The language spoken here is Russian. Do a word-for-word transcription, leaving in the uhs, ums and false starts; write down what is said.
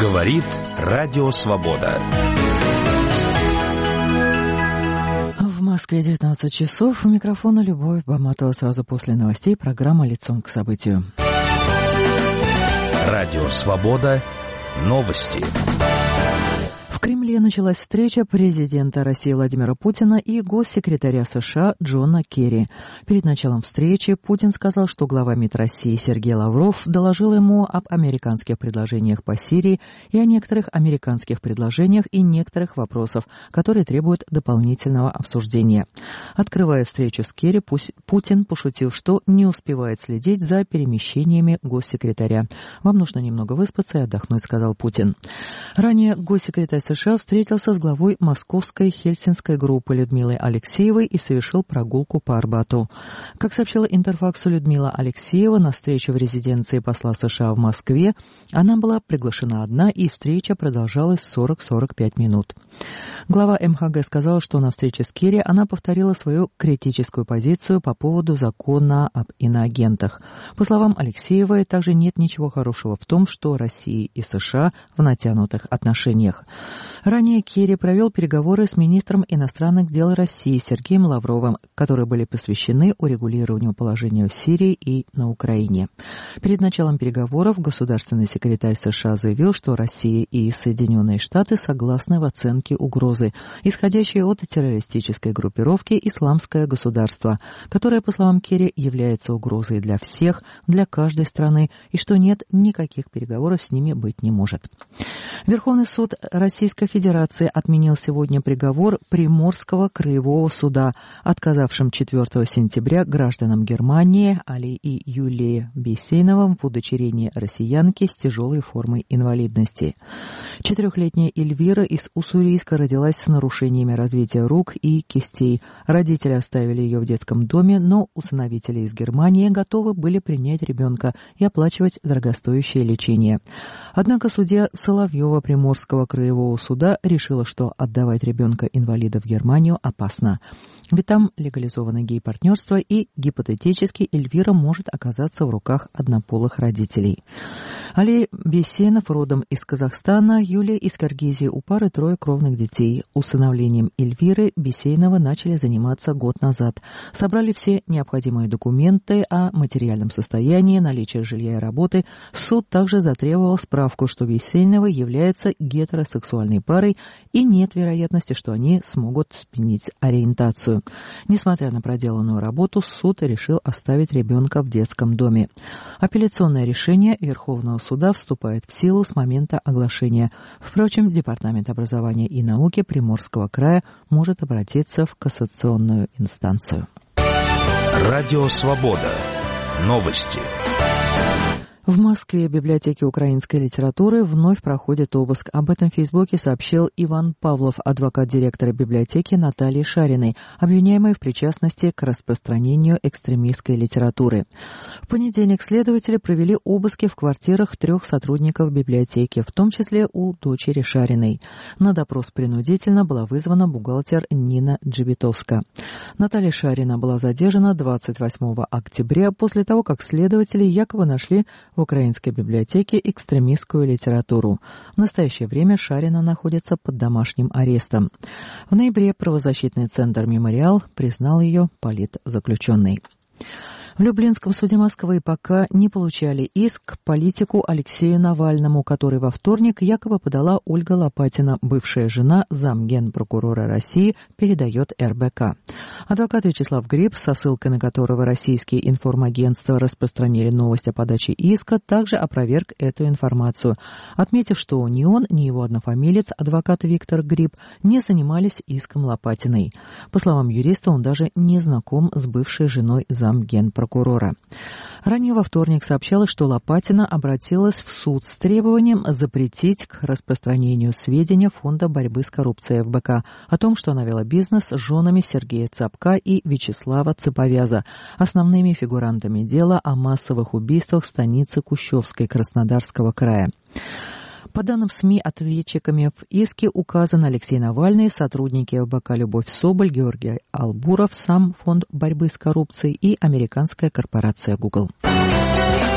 Говорит Радио Свобода. В Москве девятнадцать часов. У микрофона Любовь Баматова. Сразу после новостей программа «Лицом к событию». Радио Свобода. Новости. В Кремле началась встреча президента России Владимира Путина и госсекретаря США Джона Керри. Перед началом встречи Путин сказал, что глава МИД России Сергей Лавров доложил ему об американских предложениях по Сирии и о некоторых американских предложениях и некоторых вопросах, которые требуют дополнительного обсуждения. Открывая встречу с Керри, Путин пошутил, что не успевает следить за перемещениями госсекретаря. «Вам нужно немного выспаться и отдохнуть», — сказал Путин. Ранее госсекретарь США встретился с главой московской хельсинской группы Людмилой Алексеевой и совершил прогулку по Арбату. Как сообщила Интерфаксу Людмила Алексеева, на встречу в резиденции посла США в Москве она была приглашена одна, и встреча продолжалась сорок-сорок пять минут. Глава эм ха гэ сказала, что на встрече с Керри она повторила свою критическую позицию по поводу закона об иноагентах. По словам Алексеевой, также нет ничего хорошего в том, что Россия и США в натянутых отношениях. Ранее Керри провел переговоры с министром иностранных дел России Сергеем Лавровым, которые были посвящены урегулированию положения в Сирии и на Украине. Перед началом переговоров государственный секретарь США заявил, что Россия и Соединенные Штаты согласны в оценке угрозы, исходящей от террористической группировки «Исламское государство», которое, по словам Керри, является угрозой для всех, для каждой страны, и что нет никаких переговоров с ними быть не может. Верховный суд Российской Федерации отменил сегодня приговор Приморского краевого суда, отказавшим четвёртого сентября гражданам Германии Али и Юлии Бейсейновым в удочерении россиянки с тяжелой формой инвалидности. Четырехлетняя Эльвира из Уссурийска родилась с нарушениями развития рук и кистей. Родители оставили ее в детском доме, но усыновители из Германии готовы были принять ребенка и оплачивать дорогостоящее лечение. Однако судья Соловьева Приморского краевого суда решила, что отдавать ребенка-инвалида в Германию опасно. Ведь там легализовано гей-партнерство, и гипотетически Эльвира может оказаться в руках однополых родителей. Али Бейсейнов родом из Казахстана, Юлия из Киргизии. У пары трое кровных детей. Усыновлением Эльвиры Бейсейновы начали заниматься год назад. Собрали все необходимые документы о материальном состоянии, наличии жилья и работы. Суд также затребовал справку, что Бейсейновы являются гетеросексуальной парой и нет вероятности, что они смогут сменить ориентацию. Несмотря на проделанную работу, суд решил оставить ребенка в детском доме. Апелляционное решение Верховного суда вступает в силу с момента оглашения. Впрочем, Департамент образования и науки Приморского края может обратиться в кассационную инстанцию. Радио Свобода. Новости. В Москве библиотеки украинской литературы вновь проходит обыск. Об этом в Фейсбуке сообщил Иван Павлов, адвокат директора библиотеки Натальи Шариной, обвиняемой в причастности к распространению экстремистской литературы. В понедельник следователи провели обыски в квартирах трех сотрудников библиотеки, в том числе у дочери Шариной. На допрос принудительно была вызвана бухгалтер Нина Джибитовска. Наталья Шарина была задержана двадцать восьмого октября после того, как следователи якобы нашли в украинской библиотеке экстремистскую литературу. В настоящее время Шарина находится под домашним арестом. В ноябре правозащитный центр «Мемориал» признал ее политзаключенной. В Люблинском суде Москвы пока не получали иск к политику Алексею Навальному, который во вторник якобы подала Ольга Лопатина, бывшая жена замгенпрокурора России, передает эр бэ ка. Адвокат Вячеслав Гриб, со ссылкой на которого российские информагентства распространили новость о подаче иска, также опроверг эту информацию, отметив, что ни он, ни его однофамилец, адвокат Виктор Гриб, не занимались иском Лопатиной. По словам юриста, он даже не знаком с бывшей женой замгенпрокурора. прокурора. Ранее во вторник сообщалось, что Лопатина обратилась в суд с требованием запретить к распространению сведения Фонда борьбы с коррупцией эф бэ ка о том, что она вела бизнес с женами Сергея Цапка и Вячеслава Цыповяза, основными фигурантами дела о массовых убийствах в станице Кущевской Краснодарского края. По данным СМИ, ответчиками в иске указан Алексей Навальный, сотрудники эф бэ ка Любовь Соболь, Георгий Албуров, сам Фонд борьбы с коррупцией и американская корпорация Google.